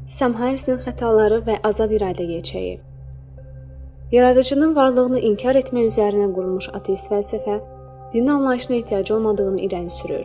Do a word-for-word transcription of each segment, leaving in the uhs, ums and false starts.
Sam Harris'in xətaları və azad iradə gerçəyi. Yaradıcının varlığını inkar etmək üzərinə qurulmuş ateist fəlsəfə, din anlayışına ehtiyacı olmadığını irəli sürür.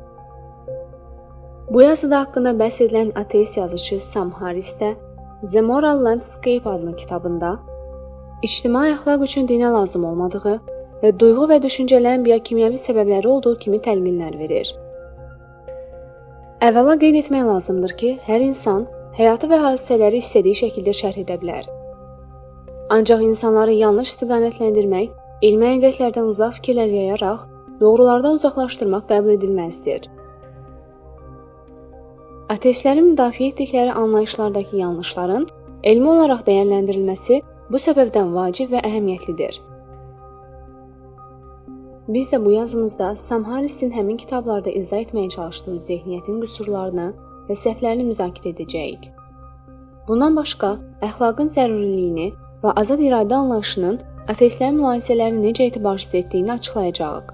Bu yazıda haqqında bəhs edilən ateist yazıcı Sam Harris də The Moral Landscape adlı kitabında ictimai əxlaq üçün dinə lazım olmadığı və duyğu və düşüncələrin biokimyəvi səbəbləri olduğu kimi təlqinlər verir. Əvvəla qeyd etmək lazımdır ki, hər insan həyatı və hadisələri istədiyi şəkildə şərh edə bilər. Ancaq insanları yanlış istiqamətləndirmək, elmi həqiqətlərdən uzaq fikirlər yayaraq, doğrulardan uzaqlaşdırmaq qəbul edilməzdir. Ateistlərin müdafiə etdikləri anlayışlardakı yanlışların elmi olaraq dəyərləndirilməsi bu səbəbdən vacib və əhəmiyyətlidir. Biz də bu yazımızda Sam Harris'in həmin kitablarda izah etməyə çalışdığı zehniyyətin qüsurlarını və səhvlərini müzakirə edəcəyik. Bundan başqa, əxlaqın zəruriliyini və azad iradə anlayışının ateistlərin mülahisələrini necə etibarsız etdiyini açıqlayacağıq.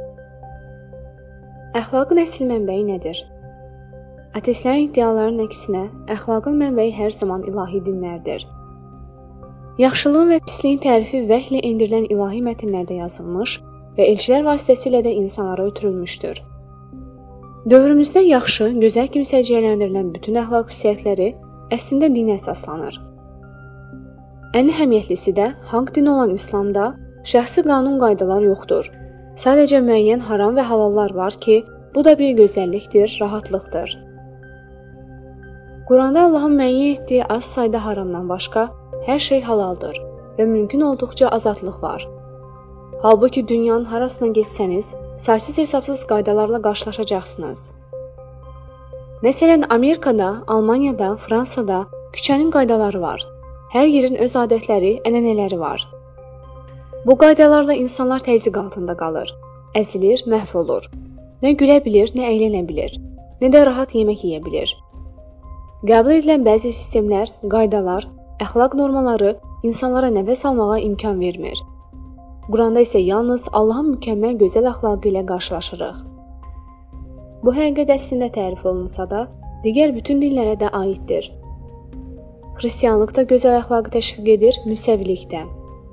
Əxlaqın əsl mənbəyi nədir? Ateistlərin iddialarının əksinə, əxlaqın mənbəyi hər zaman ilahi dinlərdir. Yaxşılığın və pisliyin tərifi vəhlə endirilən ilahi mətnlərdə yazılmış və elçilər vasitəsilə də insanlara ötürülmüşdür. Dövrümüzdə yaxşı, gözəl kimi səciyyələndirilən bütün əxlaq xüsusiyyətləri əslində dinə əsaslanır. Ən əhəmiyyətlisi də haqq din olan İslamda şəxsi qanun qaydalar yoxdur. Sadəcə müəyyən haram və halallar var ki, bu da bir gözəllikdir, rahatlıqdır. Quranda Allahın müəyyən etdiyi az sayda haramdan başqa hər şey halaldır və mümkün olduqca azadlıq var. Halbuki dünyanın harasına getsəniz, saysız hesabsız qaydalarla qarşılaşacaqsınız. Məsələn, Amerikada, Almaniyada, Fransada küçənin qaydaları var. Hər yerin öz adətləri, ənənələri var. Bu qaydalarla insanlar təzyiq altında qalır, əzilir, məhv olur. Nə gülə bilir, nə əylənə bilir, nə də rahat yemək yeyə bilir. Qəbul edilən bəzi sistemlər, qaydalar, əxlaq normaları insanlara nəfəs almağa imkan vermir. Quranda isə yalnız Allahın mükəmməl gözəl əxlaqı ilə qarşılaşırıq. Bu həqiqət əslində tərif olunsa da, digər bütün dinlərə də aiddir. Xristianlıq da gözəl əxlaqı təşviq edir, müsəvilik də.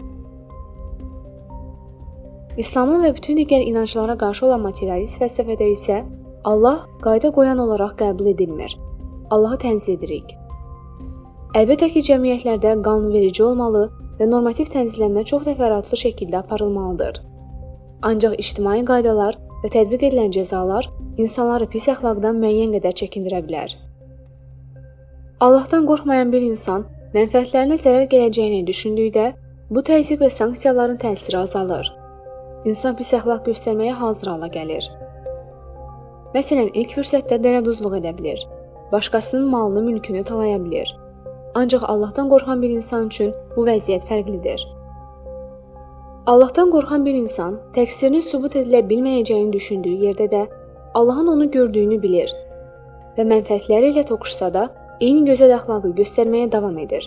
İslamın və bütün digər inanclara qarşı olan materialist fəlsəfədə isə Allah qayda qoyan olaraq qəbul edilmir. Allahı tənzih edirik. Əlbəttə ki, cəmiyyətlərdə qanunverici olmalı və normativ tənzimlənmə çox təfərrüatlı şəkildə aparılmalıdır. Ancaq ictimai qaydalar və tətbiq edilən cəzalar insanları pis əxlaqdan müəyyən qədər çəkindirə bilər. Allahdan qorxmayan bir insan mənfəətlərinə zərər gələcəyini düşündükdə, bu təzyiq və sanksiyaların təsiri azalır. İnsan pis əxlaq göstərməyə hazır hala gəlir. Məsələn, ilk fürsətdə dələduzluq edə bilir, başqasının malını, mülkünü talaya bilir. Ancaq Allahdan qorxan bir insan üçün bu vəziyyət fərqlidir. Allahdan qorxan bir insan təqsirinin sübut edilə bilməyəcəyini düşündüyü yerdə də Allahın onu gördüyünü bilir və mənfəətləri ilə toqquşsa da eyni gözəl əxlaqı göstərməyə davam edir.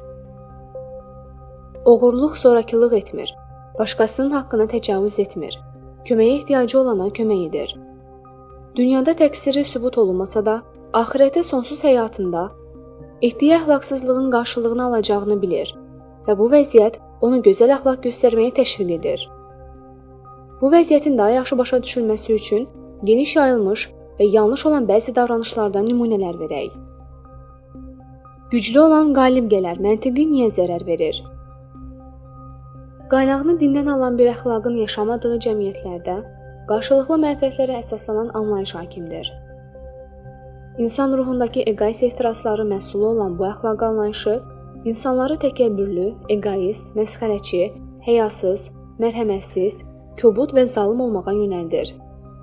Oğurluq, zorakılıq etmir, başqasının haqqına təcavüz etmir, köməyə ehtiyacı olana kömək edir. Dünyada təqsiri sübut olunmasa da, axirətdə sonsuz həyatında etdiyi əxlaqsızlığın qarşılığını alacağını bilir və bu vəziyyət onu gözəl əxlaq göstərməyə təşviq edir. Bu vəziyyətin daha yaxşı başa düşülməsi üçün geniş yayılmış və yanlış olan bəzi davranışlardan nümunələr verək. Güclü olan qalib gələr məntiqi niyə zərər verir? Qaynağını dindən alan bir əxlaqın yaşamadığı cəmiyyətlərdə qarşılıqlı mənfəətlərə əsaslanan anlayış hakimdir. İnsan ruhundakı egoist ehtirasları məhsulu olan bu əxlaq anlayışı insanları təkəbbürlü, egoist, məsxərəçi, həyasız, mərhəmətsiz, kobud və zalım olmağa yönəldir.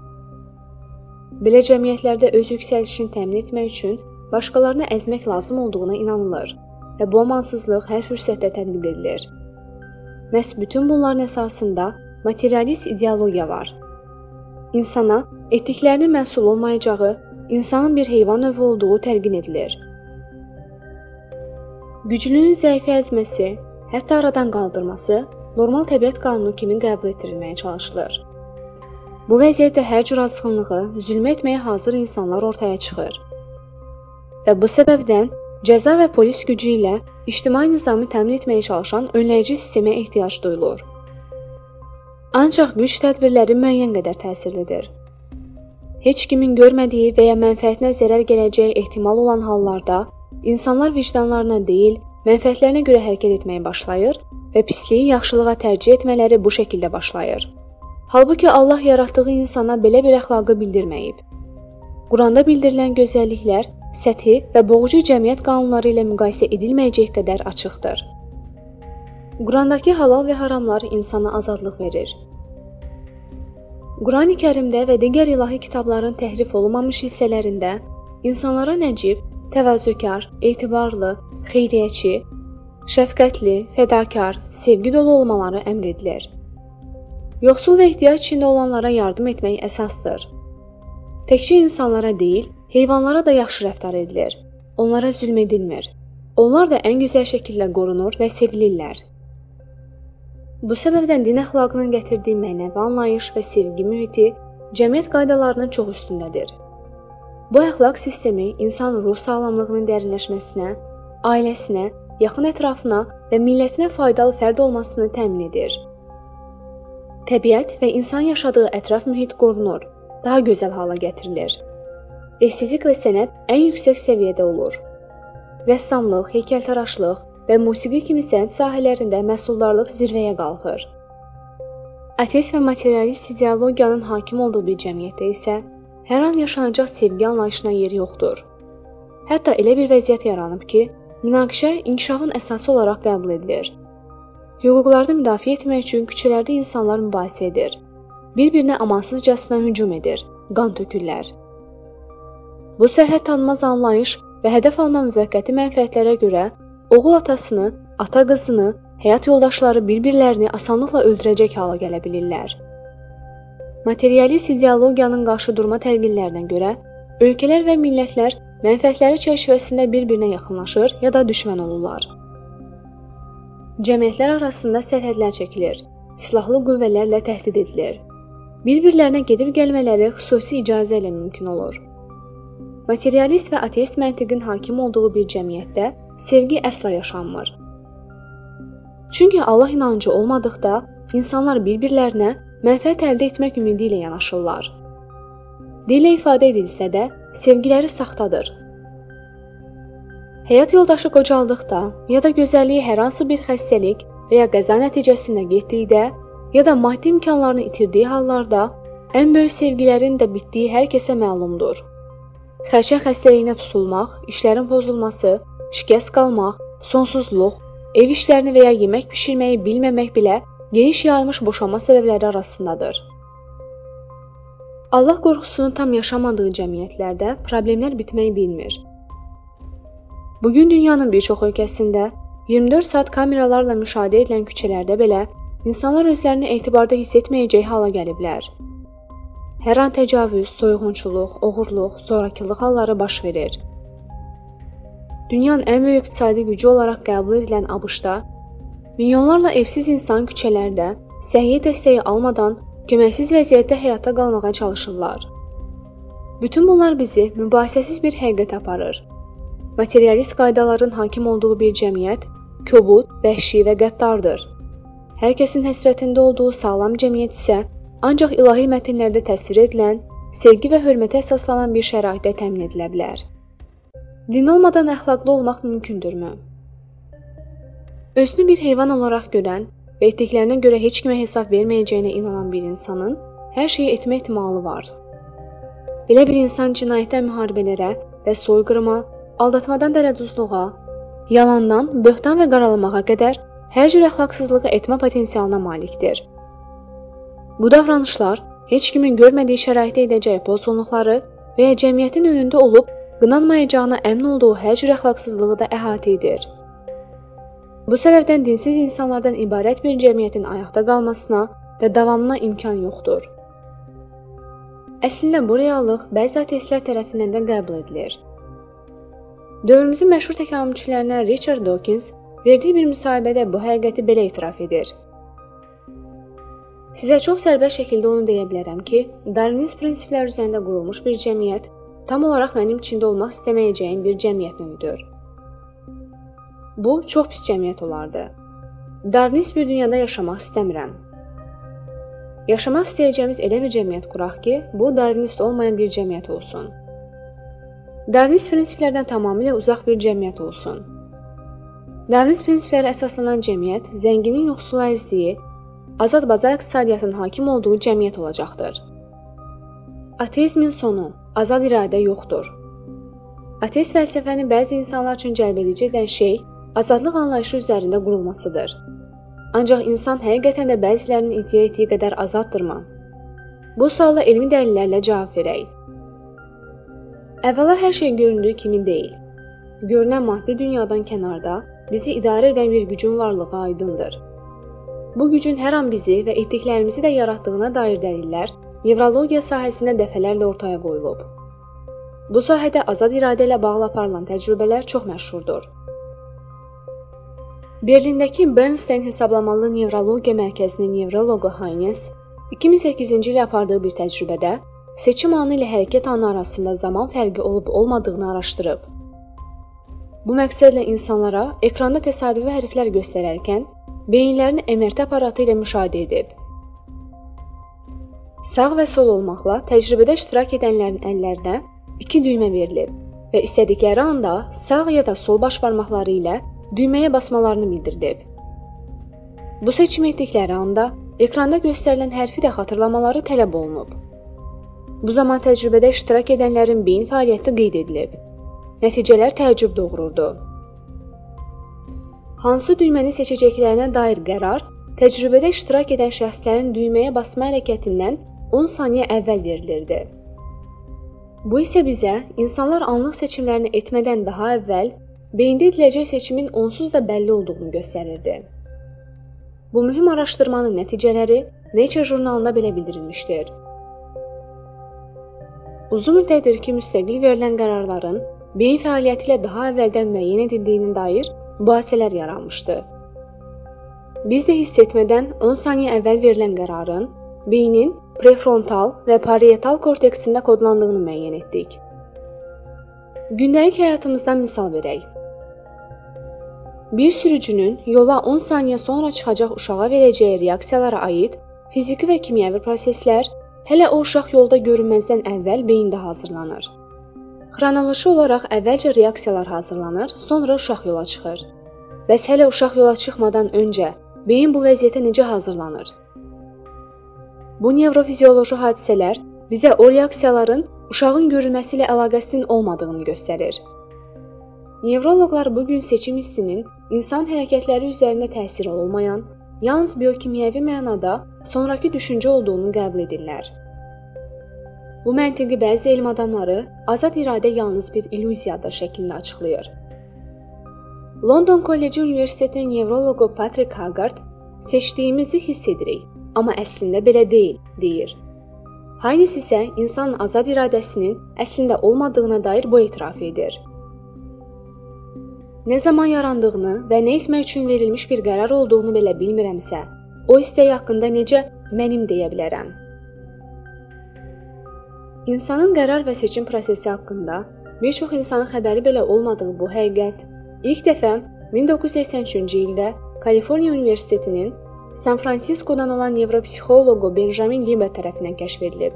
Belə cəmiyyətlərdə öz yüksəlişini təmin etmək üçün başqalarını əzmək lazım olduğuna inanılır və bu amansızlıq hər fürsətdə tətbiq edilir. Məhz bütün bunların əsasında materialist ideologiya var. İnsana etdiklərinin məhsul olmayacağı, insanın bir heyvan növü olduğu təlqin edilir. Güclünün zəifi əzməsi, hətta aradan qaldırması normal təbiət qanunu kimi qəbul etdirilməyə çalışılır. Bu vəziyyətdə hər cür azğınlığı, zülm etməyə hazır insanlar ortaya çıxır. Və bu səbəbdən Cəza və polis gücü ilə ictimai nizamı təmin etməyə çalışan önləyici sistemə ehtiyac duyulur. Ancaq güc tədbirləri müəyyən qədər təsirlidir. Heç kimin görmədiyi və ya mənfəətinə zərər gələcəyi ehtimal olan hallarda insanlar vicdanlarına deyil, mənfəətlərinə görə hərəkət etməyə başlayır və pisliyi yaxşılığa tərcih etmələri bu şəkildə başlayır. Halbuki Allah yaratdığı insana belə bir əxlaqı bildirməyib. Quranda bildirilən gözəlliklər səthi və boğucu cəmiyyət qanunları ilə müqayisə edilməyəcək qədər açıqdır. Qurandakı halal və haramlar insana azadlıq verir. Qurani-Kərimdə və digər ilahi kitabların təhrif olunmamış hissələrində insanlara nəcib, təvazökar, etibarlı, xeyriyyəçi, şəfqətli, fədakar, sevgi dolu olmaları əmr edilir. Yoxsul və ehtiyac içində olanlara yardım etmək əsasdır. Təkcə insanlara deyil, heyvanlara da yaxşı rəftar edilir. Onlara zülm edilmir. Onlar da ən gözəl şəkildə qorunur və sevilirlər. Bu səbəbdən din əxlaqının gətirdiyi mənəvi anlayış və sevgi mühiti cəmiyyət qaydalarının çox üstündədir. Bu əxlaq sistemi insan ruh sağlamlığının dərinləşməsinə, ailəsinə, yaxın ətrafına və millətinə faydalı fərd olmasını təmin edir. Təbiət və insan yaşadığı ətraf mühit qorunur, daha gözəl hala gətirilir. Estetik və sənət ən yüksək səviyyədə olur. Rəssamlıq, heykəltaraşlıq və musiqi kimi sənət sahələrində məhsuldarlıq zirvəyə qalxır. Ateist və materialist ideologiyanın hakim olduğu bir cəmiyyətdə isə hər an yaşanacaq sevgi anlayışına yer yoxdur. Hətta elə bir vəziyyət yaranıb ki, münaqişə inkişafın əsası olaraq qəbul edilir. Hüquqlarını müdafiə etmək üçün küçələrdə insanlar mübahisə edir. Bir-birinə amansızcasına hücum edir, qan tökürlər. Bu sərhəd tanınmaz anlayış və hədəf alınan müvəqqəti mənfəətlərə görə oğul atasını, ata qızını, həyat yoldaşları bir-birlərini asanlıqla öldürəcək hala gələ bilirlər. Materialist ideologiyanın qarşıdurma təlqinlərinə görə ölkələr və millətlər mənfəətləri çərçivəsində bir-birinə yaxınlaşır ya da düşmən olurlar. Cəmiyyətlər arasında sərhədlər çəkilir, silahlı qüvvələrlə təhdid edilir. Bir-birlərinə gedib gəlmələri xüsusi icazə ilə mümkün olur. Materialist və ateist məntiqin hakim olduğu bir cəmiyyətdə sevgi əsla yaşanmır. Çünki Allah inancı olmadıqda insanlar bir-birlərinə mənfəət əldə etmək ümidi ilə yanaşırlar. Dillə ifadə edilsə də sevgiləri saxtadır. Həyat yoldaşı qocaldıqda ya da gözəlliyi hər hansı bir xəstəlik və ya qəza nəticəsində getdikdə ya da maddi imkanlarını itirdiyi hallarda ən böyük sevgilərin də bitdiyi hər kəsə məlumdur. Xərçəng xəstəliyinə tutulmaq, işlərin pozulması, şikəst qalmaq, sonsuzluq, ev işlərini və ya yemək bişirməyi bilməmək belə geniş yayılmış boşanma səbəbləri arasındadır. Allah qorxusunu tam yaşamadığı cəmiyyətlərdə problemlər bitməyi bilmir. Bugün dünyanın bir çox ölkəsində iyirmi dörd saat kameralarla müşahidə edilən küçələrdə belə insanlar özlərini etibarda hiss etməyəcək hala gəliblər. Hər an təcavüz, soyğunçuluq, oğurluq, zorakılıq halları baş verir. Dünyanın ən böyük iqtisadi gücü olaraq qəbul edilən ABŞ-da milyonlarla evsiz insan küçələrdə səhiyyə dəstəyi almadan köməksiz vəziyyətdə həyata qalmağa çalışırlar. Bütün bunlar bizi mübahisəsiz bir həqiqətə aparır. Materialist qaydaların hakim olduğu bir cəmiyyət kobud, vəhşi və qəddardır. Hər kəsin həsrətində olduğu sağlam cəmiyyət isə ancaq ilahi mətnlərdə təsvir edilən, sevgi və hörmətə əsaslanan bir şəraitdə təmin edilə bilər. Din olmadan əxlaqlı olmaq mümkündürmü? Özünü bir heyvan olaraq görən və etdiklərinə görə heç kimə hesab verməyəcəyinə inanan bir insanın hər şeyi etmə ehtimalı var. Belə bir insan cinayətdən müharibələrə və soyqırıma, aldatmadan dələduzluğa, yalandan, böhtan və qaralamağa qədər hər cür əxlaqsızlığı etmə potensialına malikdir. Bu davranışlar heç kimin görmədiyi şəraitdə edəcəyi pozğunluqları və ya cəmiyyətin önündə olub qınanmayacağına əmin olduğu hər cür əxlaqsızlığı da əhatə edir. Bu səbəbdən dinsiz insanlardan ibarət bir cəmiyyətin ayaqda qalmasına və davamına imkan yoxdur. Əslində bu reallıq bəzi ateistlər tərəfindən də qəbul edilir. Dövrümüzün məşhur təkamülçülərindən Richard Dawkins verdiyi bir müsahibədə bu həqiqəti belə etiraf edir. Sizə çox sərbəst şəkildə onu deyə bilərəm ki, Darwinist prinsiplər üzərində qurulmuş bir cəmiyyət tam olaraq mənim içində olmaq istəməyəcəyim bir cəmiyyət növüdür. Bu çox pis cəmiyyət olardı. Darvinist bir dünyada yaşamaq istəmirəm. Yaşamaq istəyəcəyimiz elə bir cəmiyyət quraq ki, bu darvinist olmayan bir cəmiyyət olsun. Darvinist prinsiplərdən tamamilə uzaq bir cəmiyyət olsun. Darvinist prinsiplərə əsaslanan cəmiyyət zənginin yoxsula əzdiyi, azad bazar iqtisadiyyatının hakim olduğu cəmiyyət olacaqdır. Ateizmin sonu, azad iradə yoxdur. Ateist fəlsəfəni bəzi insanlar üçün cəlbedici edən şey azadlıq anlayışı üzərində qurulmasıdır. Ancaq insan həqiqətən də bəzilərinin iddia etdiyi qədər azaddırmı? Bu suala elmi dəlillərlə cavab verək. Əvvəla hər şey göründüyü kimi deyil. Görünən maddi dünyadan kənarda bizi idarə edən bir gücün varlığı aydındır. Bu gücün hər an bizi və etdiklərimizi də yaratdığına dair dəlillər nevrologiya sahəsində dəfələrlə ortaya qoyulub. Bu sahədə azad iradə ilə bağlı aparılan təcrübələr çox məşhurdur. Berlindəki Bernstein hesablamalı nevrologiya mərkəzinin nevroloqu Haynes iki min səkkizinci ildə apardığı bir təcrübədə seçim anı ilə hərəkət anı arasında zaman fərqi olub-olmadığını araşdırıb. Bu məqsədlə insanlara ekranda təsadüfi hərflər göstərərkən beyinlərini M R T aparatı ilə müşahidə edib. Sağ və sol olmaqla təcrübədə iştirak edənlərin əllərinə iki düymə verilib və istədikləri anda sağ ya da sol baş barmaqları ilə düyməyə basmalarını bildirilib. Bu seçim etdikləri anda ekranda göstərilən hərfi də xatırlamaları tələb olunub. Bu zaman təcrübədə iştirak edənlərin beyin fəaliyyəti qeyd edilib. Nəticələr təəccüb doğururdu. Hansı düyməni seçəcəklərinə dair qərar təcrübədə iştirak edən şəxslərin düyməyə basma hərəkətindən on saniyə əvvəl verilirdi. Bu isə bizə insanlar anlıq seçimlərini etmədən daha əvvəl beyində ediləcək seçimin onsuz da bəlli olduğunu göstərirdi. Bu mühüm araşdırmanın nəticələri Nature jurnalında belə bildirilmişdir. Uzun müddətdir ki, müstəqil verilən qərarların beyin fəaliyyəti ilə daha əvvəldən müəyyən edildiyinin dair mübahisələr yaranmışdı. Biz də hiss etmədən on saniyə əvvəl verilən qərarın beynin prefrontal və parietal korteksində kodlandığını müəyyən etdik. Gündəlik həyatımızdan misal verək. Bir sürücünün yola on saniyə sonra çıxacaq uşağa verəcəyi reaksiyalara aid fiziki və kimyəvi proseslər hələ o uşaq yolda görünməzdən əvvəl beyində hazırlanır. Xronoloji olaraq əvvəlcə reaksiyalar hazırlanır, sonra uşaq yola çıxır. Bəs hələ uşaq yola çıxmadan öncə beyin bu vəziyyətə necə hazırlanır? Bu nevrofizioloji hadisələr bizə o reaksiyaların uşağın görülməsi ilə əlaqəsinin olmadığını göstərir. Nevroloqlar bu gün seçim hissinin insan hərəkətləri üzərində təsiri olmayan, yalnız biokimyəvi mənada sonrakı düşüncə olduğunu qəbul edirlər. Bu məntiqi bəzi elm adamları azad iradə yalnız bir illüziyadır şəklində açıqlayır. London Kolleci Universitetinin nevroloqu Patrick Haggard seçdiyimizi hiss edirik, amma əslində belə deyil, deyir. Haynes isə insanın azad iradəsinin əslində olmadığına dair bu etiraf edir. Nə zaman yarandığını və nə etmək üçün verilmiş bir qərar olduğunu belə bilmirəmsə, o istək haqqında necə mənim deyə bilərəm? İnsanın qərar və seçim prosesi haqqında bir çox insanın xəbəri belə olmadığı bu həqiqət ilk dəfə min doqquz yüz səksən üçüncü ildə Kaliforniya Universitetinin San Fransiskodan olan nevropsixoloqu Benjamin Libet tərəfindən kəşf edilib.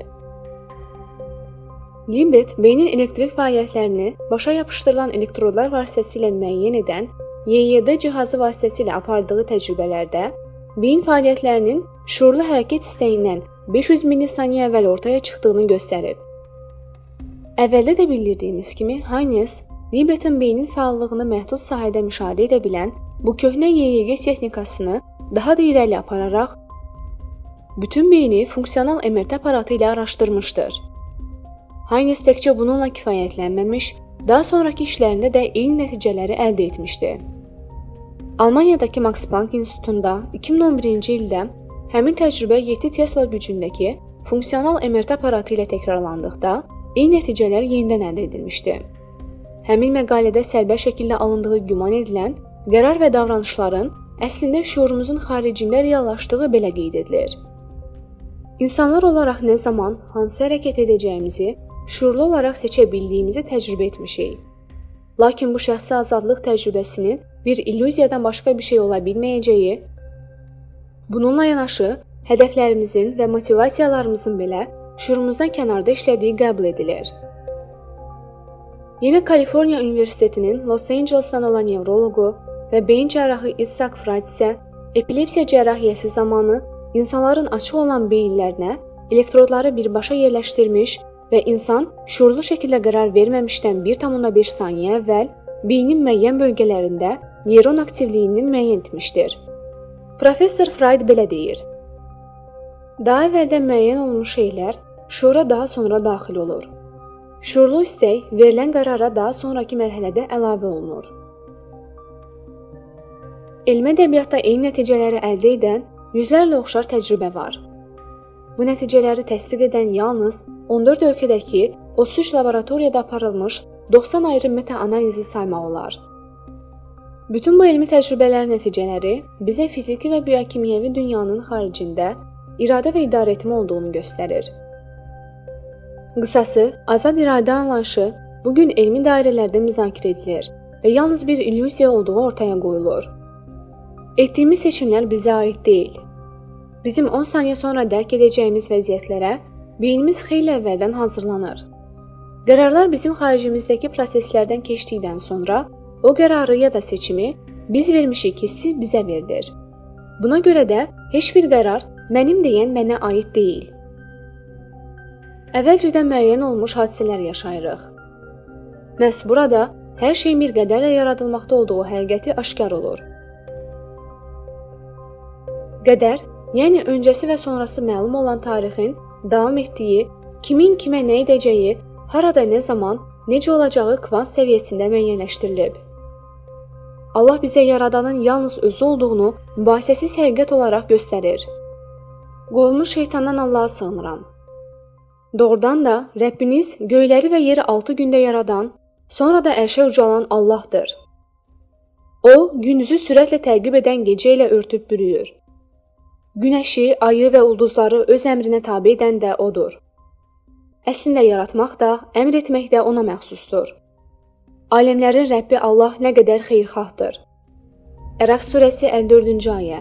Libet beynin elektrik fəaliyyətlərini başa yapışdırılan elektrodlar vasitəsilə müəyyən edən Y Y D cihazı vasitəsilə apardığı təcrübələrdə beyin fəaliyyətlərinin şuurlu hərəkət istəyindən beş yüz millisaniyə əvvəl ortaya çıxdığını göstərib. Əvvəldə də bildirdiyimiz kimi, Haynes Libetin beynin fəallığını məhdud sahədə müşahidə edə bilən bu köhnə Y Y G texnikasını daha da irəli apararaq bütün beyni funksional M R T aparatı ilə araşdırmışdır. Haynes təkcə bununla kifayətlənməmiş, daha sonraki işlərində də eyni nəticələri əldə etmişdi. Almaniyadakı Max Planck İnstitutunda iki min on birinci ildə həmin təcrübə yeddi Tesla gücündəki funksional M R T aparatı ilə təkrarlandıqda eyni nəticələr yenidən əldə edilmişdi. Həmin məqalədə sərbəst şəkildə alındığı güman edilən qərar və davranışların əslində şuurumuzun xaricində reallaşdığı belə qeyd edilir. İnsanlar olaraq nə zaman, hansı hərəkət edəcəyimizi şuurlu olaraq seçə bildiyimizi təcrübə etmişik. Lakin bu şəxsi azadlıq təcrübəsinin bir illüziyadan başqa bir şey ola bilməyəcəyi, bununla yanaşı hədəflərimizin və motivasiyalarımızın belə şuurumuzdan kənarda işlədiyi qəbul edilir. Yeni Kaliforniya Universitetinin Los Angelesdan olan nevroloqu və beyin cərrahı Isaac Freud isə epilepsiya cərrahiyyəsi zamanı insanların açıq olan beyinlərinə elektrodları birbaşa yerləşdirmiş və insan şuurlu şəkildə qərar verməmişdən bir tam beş saniyə əvvəl beynin müəyyən bölgələrində neyron aktivliyini müəyyən etmişdir. Professor Freud belə deyir: Daha əvvəldən müəyyən olunmuş şeylər şuura daha sonra daxil olur. Şuurlu istək verilən qərara daha sonraki mərhələdə əlavə olunur. Elmi ədəbiyyatda eyni nəticələri əldə edən yüzlərlə oxşar təcrübə var. Bu nəticələri təsdiq edən yalnız on dörd ölkədəki otuz üç laboratoriyada aparılmış doxsan ayrı meta-analizi saymaq olar. Bütün bu elmi təcrübələrin nəticələri bizə fiziki və biokimyəvi dünyanın xaricində iradə və idarəetmə olduğunu göstərir. Qısası, azad iradə anlayışı bugün elmi dairələrdə müzakirə edilir və yalnız bir illüziya olduğu ortaya qoyulur. Etdiyimiz seçimlər bizə aid deyil. Bizim on saniyə sonra dərk edəcəyimiz vəziyyətlərə beynimiz xeyli əvvəldən hazırlanır. Qərarlar bizim xaricimizdəki proseslərdən keçdikdən sonra o qərarı ya da seçimi biz vermişik hissi bizə verilir. Buna görə də heç bir qərar mənim deyən mənə aid deyil. Əvvəlcədən müəyyən olmuş hadisələr yaşayırıq. Məhz burada hər şeyin bir qədərlə yaradılmaqda olduğu həqiqəti aşkar olur. Qədər, yəni öncəsi və sonrası məlum olan tarixin davam etdiyi, kimin kimə nə edəcəyi, harada nə zaman, necə olacağı kvant səviyyəsində müəyyənləşdirilib. Allah bizə yaradanın yalnız özü olduğunu mübahisəsiz həqiqət olaraq göstərir. Qovulmuş şeytandan Allaha sığınıram. Doğrudan da Rəbbiniz göyləri və yeri altı gündə yaradan, sonra da ərşə ucalan Allahdır. O, gündüzü sürətlə təqib edən gecə ilə örtüb bürüyür. Günəşi, ayı və ulduzları öz əmrinə tabe edən də O'dur. Əslində yaratmaq da, əmr etmək də O'na məxsusdur. Aləmlərin Rəbbi Allah nə qədər xeyirxahdır. Ərəf surəsi əlli dördüncü ayə.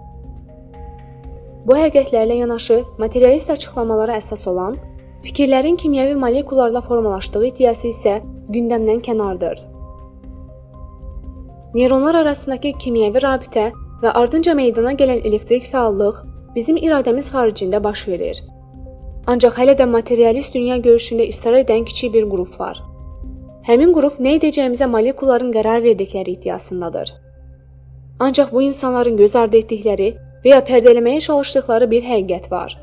Bu həqiqətlərlə yanaşı materialist açıqlamalara əsas olan, fikirlərin kimyəvi molekularla formalaşdığı iddiası isə gündəmdən kənardır. Neyronlar arasındakı kimyəvi rabitə və ardınca meydana gələn elektrik fəallıq bizim iradəmiz xaricində baş verir. Ancaq hələ də materialist dünya görüşündə israr edən kiçik bir qrup var. Həmin qrup nə edəcəyimizə molekuların qərar verdikləri iddiasındadır. Ancaq bu insanların göz ardı etdikləri və ya pərdələməyə çalışdıqları bir həqiqət var.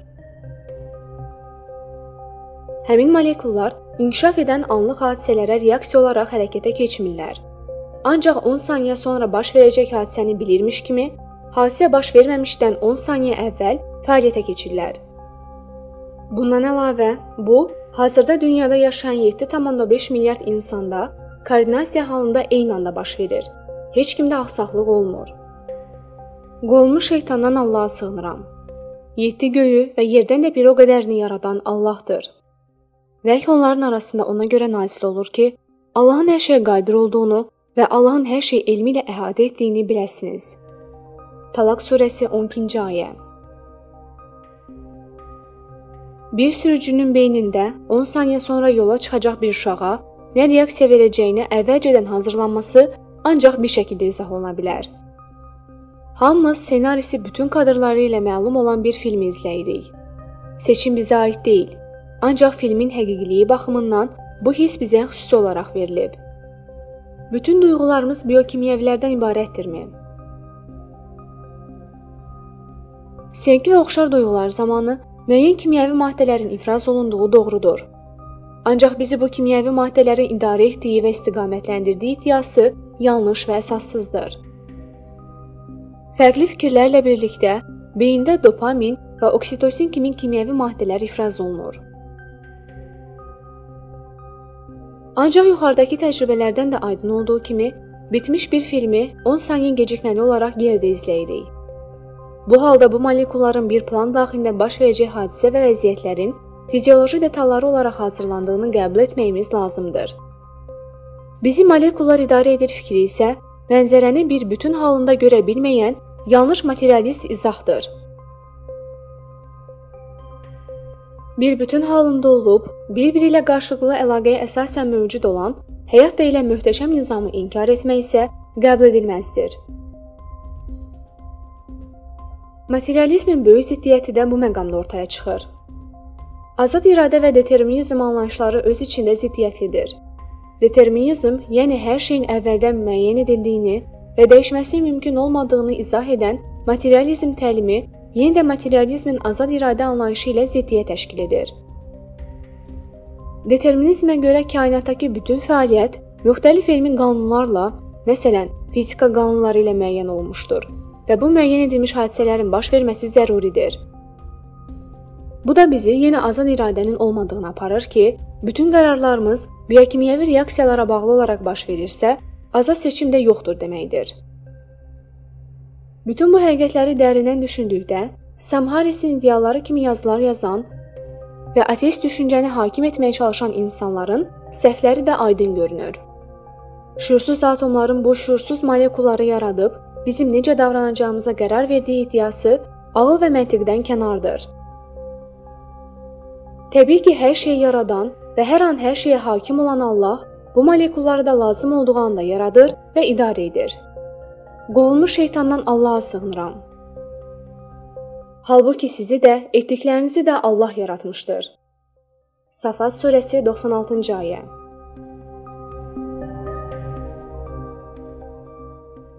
Həmin molekullar inkişaf edən anlıq hadisələrə reaksiya olaraq hərəkətə keçmirlər. Ancaq on saniyə sonra baş verəcək hadisəni bilirmiş kimi, hadisə baş verməmişdən on saniyə əvvəl fəaliyyətə keçirlər. Bundan əlavə, bu, hazırda dünyada yaşayan yeddi tam beş milyard insanda koordinasiya halında eyni anda baş verir. Heç kimdə axsaqlıq olmur. Qovulmuş şeytandan Allaha sığınıram. Yeddi göyü və yerdən də bir o qədərini yaradan Allahdır. Vəhy onların arasında ona görə nazil olur ki, Allahın hər şeyə qadir olduğunu və Allahın hər şeyi elmi ilə əhatə etdiyini biləsiniz. Talaq surəsi on ikinci ayə. Bir sürücünün beynində on saniyə sonra yola çıxacaq bir uşağa nə reaksiya verəcəyini əvvəlcədən hazırlanması ancaq bir şəkildə izah oluna bilər. Hamımız ssenarisi bütün kadrları ilə məlum olan bir filmi izləyirik. Seçim bizə aid deyil, ancaq filmin həqiqiliyi baxımından bu hiss bizə xüsusi olaraq verilib. Bütün duyğularımız biokimyəvilərdən ibarətdirmi? Sevgi və oxşar duyğular zamanı müəyyən kimyəvi maddələrin ifraz olunduğu doğrudur. Ancaq bizi bu kimyəvi maddələrin idarə etdiyi və istiqamətləndirdiyi iddiası yanlış və əsassızdır. Fərqli fikirlərlə birlikdə beyində dopamin və oksitosin kimi kimyəvi maddələr ifraz olunur. Ancaq yuxarıdakı təcrübələrdən də aydın olduğu kimi, bitmiş bir filmi on saniyə gecikməli olaraq geridə izləyirik. Bu halda bu molekulların bir plan daxilində baş verəcək hadisə və vəziyyətlərin fizioloji detalları olaraq hazırlandığını qəbul etməyimiz lazımdır. Bizi molekullar idarə edir fikri isə mənzərəni bir bütün halında görə bilməyən yanlış materialist izahdır. Bir bütün halında olub, bir-biri ilə qarşılıqlı əlaqəyə əsasən mövcud olan, həyat deyilən möhtəşəm nizamı inkar etmək isə qəbul edilməzdir. Materializmin böyük ziddiyyəti də bu məqamda ortaya çıxır. Azad iradə və determinizm anlayışları öz içində ziddiyyətlidir. Determinizm, yəni hər şeyin əvvəldən müəyyən edildiyini və dəyişməsi mümkün olmadığını izah edən materializm təlimi, yenə də materializmin azad iradə anlayışı ilə ziddiyyət təşkil edir. Determinizmə görə kainatdakı bütün fəaliyyət müxtəlif elmi qanunlarla, məsələn, fizika qanunları ilə müəyyən olunmuşdur və bu müəyyən edilmiş hadisələrin baş verməsi zəruridir. Bu da bizi yenə azad iradənin olmadığına aparır ki, bütün qərarlarımız biokimyəvi reaksiyalara bağlı olaraq baş verirsə, azad seçim də yoxdur deməkdir. Bütün bu həqiqətləri dərindən düşündükdə, Sam Harrisin idealları kimi yazılar yazan və ateist düşüncəni hakim etməyə çalışan insanların səhvləri də aydın görünür. Şüursuz atomların bu şüursuz molekulları yaradıb, bizim necə davranacağımıza qərar verdiyi iddiası ağıl və məntiqdən kənardır. Təbii ki, hər şeyi yaradan və hər an hər şeyə hakim olan Allah bu molekulları da lazım olduğu anda yaradır və idarə edir. Qovulmuş şeytandan Allaha sığınıram. Halbuki sizi də, etdiklərinizi də Allah yaratmışdır. Safat surəsi doxsan altıncı ayə.